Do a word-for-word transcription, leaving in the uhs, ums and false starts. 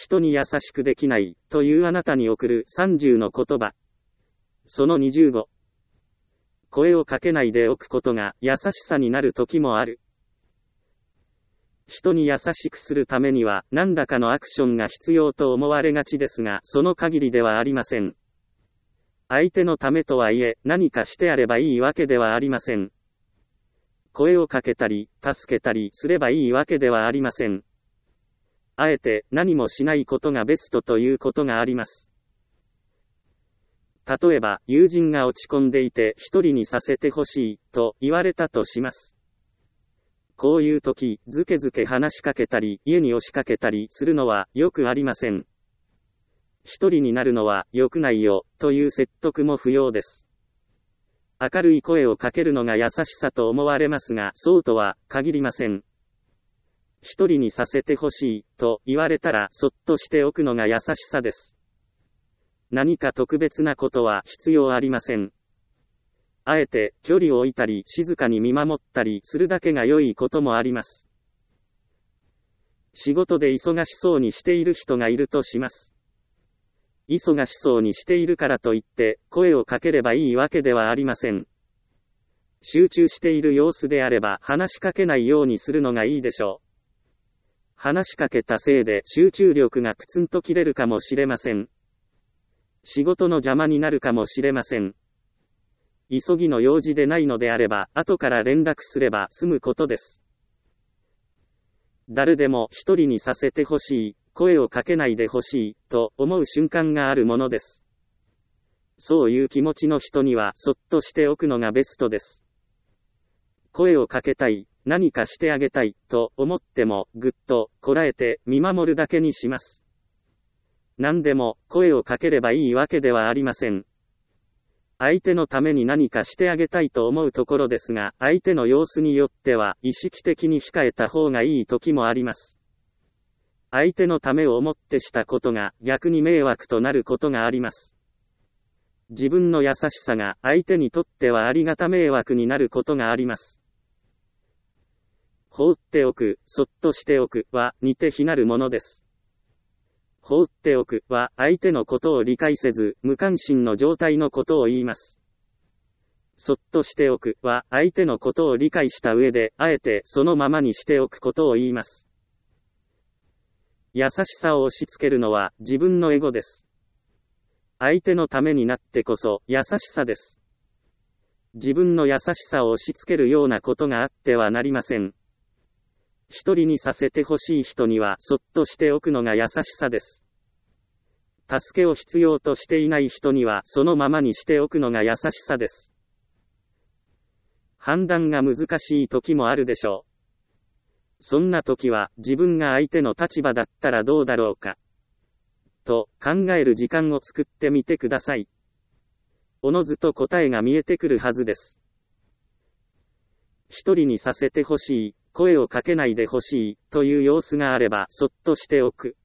人に優しくできないというあなたに送るさんじゅうの言葉。そのにじゅうご。声をかけないでおくことが優しさになる時もある。人に優しくするためには何らかのアクションが必要と思われがちですが、その限りではありません。相手のためとはいえ、何かしてやればいいわけではありません。声をかけたり、助けたりすればいいわけではありません。あえて何もしないことがベストということがあります。例えば、友人が落ち込んでいて一人にさせてほしいと言われたとします。こういう時、ずけずけ話しかけたり、家に押しかけたりするのはよくありません。一人になるのは良くないよという説得も不要です。明るい声をかけるのが優しさと思われますが、そうとは限りません。一人にさせてほしいと言われたらそっとしておくのが優しさです。何か特別なことは必要ありません。あえて距離を置いたり静かに見守ったりするだけが良いこともあります。仕事で忙しそうにしている人がいるとします。忙しそうにしているからといって声をかければいいわけではありません。集中している様子であれば話しかけないようにするのがいいでしょう。話しかけたせいで集中力がプツンと切れるかもしれません。仕事の邪魔になるかもしれません。急ぎの用事でないのであれば後から連絡すれば済むことです。誰でも一人にさせてほしい、声をかけないでほしいと思う瞬間があるものです。そういう気持ちの人にはそっとしておくのがベストです。声をかけたい、何かしてあげたいと思ってもぐっとこらえて見守るだけにします。何でも声をかければいいわけではありません。相手のために何かしてあげたいと思うところですが、相手の様子によっては意識的に控えた方がいい時もあります。相手のためを思ってしたことが逆に迷惑となることがあります。自分の優しさが相手にとってはありがた迷惑になることがあります。放っておく、そっとしておくは似て非なるものです。放っておくは相手のことを理解せず無関心の状態のことを言います。そっとしておくは相手のことを理解した上であえてそのままにしておくことを言います。優しさを押し付けるのは自分のエゴです。相手のためになってこそ優しさです。自分の優しさを押し付けるようなことがあってはなりません。一人にさせてほしい人にはそっとしておくのが優しさです。助けを必要としていない人にはそのままにしておくのが優しさです。判断が難しい時もあるでしょう。そんな時は自分が相手の立場だったらどうだろうかと考える時間を作ってみてください。おのずと答えが見えてくるはずです。一人にさせてほしい、声をかけないでほしいという様子があればそっとしておく。